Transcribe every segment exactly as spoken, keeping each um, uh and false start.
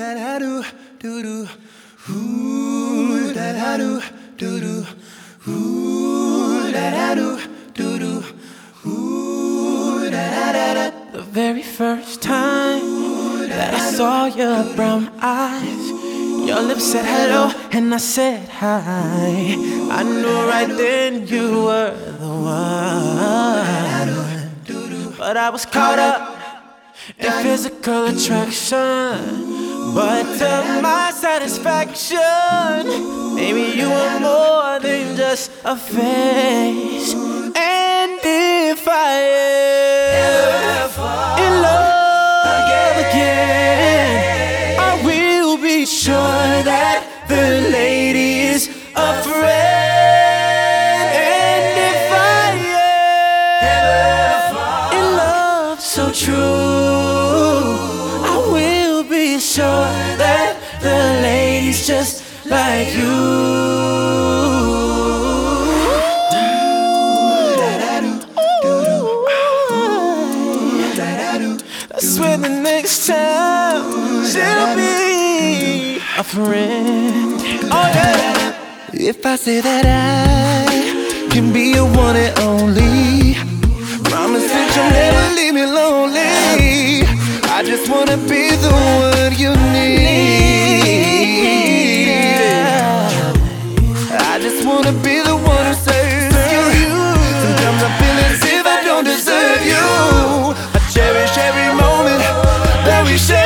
da da do do do. Ooh da da do do do. Ooh da da do do do. Ooh da da da da. The very first time that I saw your brown eyes, your lips said hello and I said hi. I knew right then you were the one, but I was caught up in physical attraction. But to my satisfaction, maybe you were more than just a face. And if I ever fall in love again, I will be sure that the lady is a friend. And if I ever fall in love so true, I will be sure that the lady's just like you. I swear the next time she'll be a friend. Oh yeah. If I say that I can be your one and only, promise that you'll never leave me lonely. I just wanna be the one you need. I just wanna be the one who saves you. Sometimes I feel as if I don't deserve you. I cherish every moment that we share.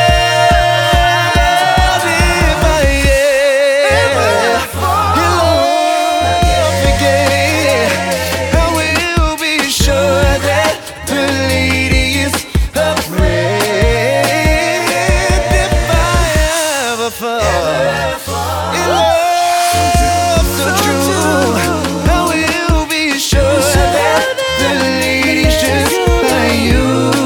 If I ever fall in love again, I will be sure that the lady is a friend. If I ever fall in love so true, I will be sure that the lady's just like you.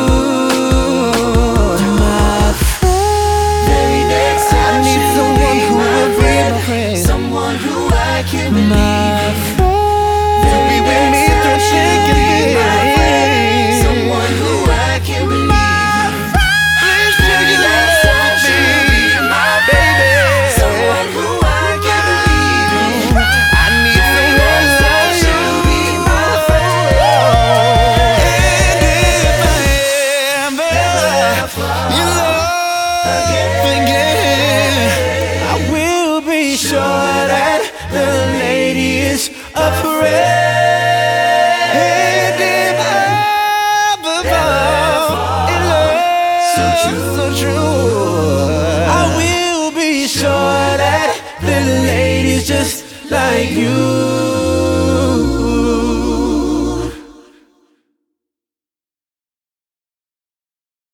My friend, very next time I need someone who will be my friend, someone who I can believe. My friend, to be with me through thick and thin, someone who I can believe. Please tell you that me, my baby, someone who I can believe in. I need someone like you to be my friend. And if I ever you love again, I will be sure that the lady is a friend. And if I ever fall in love so true, I will be sure that the lady's just like you.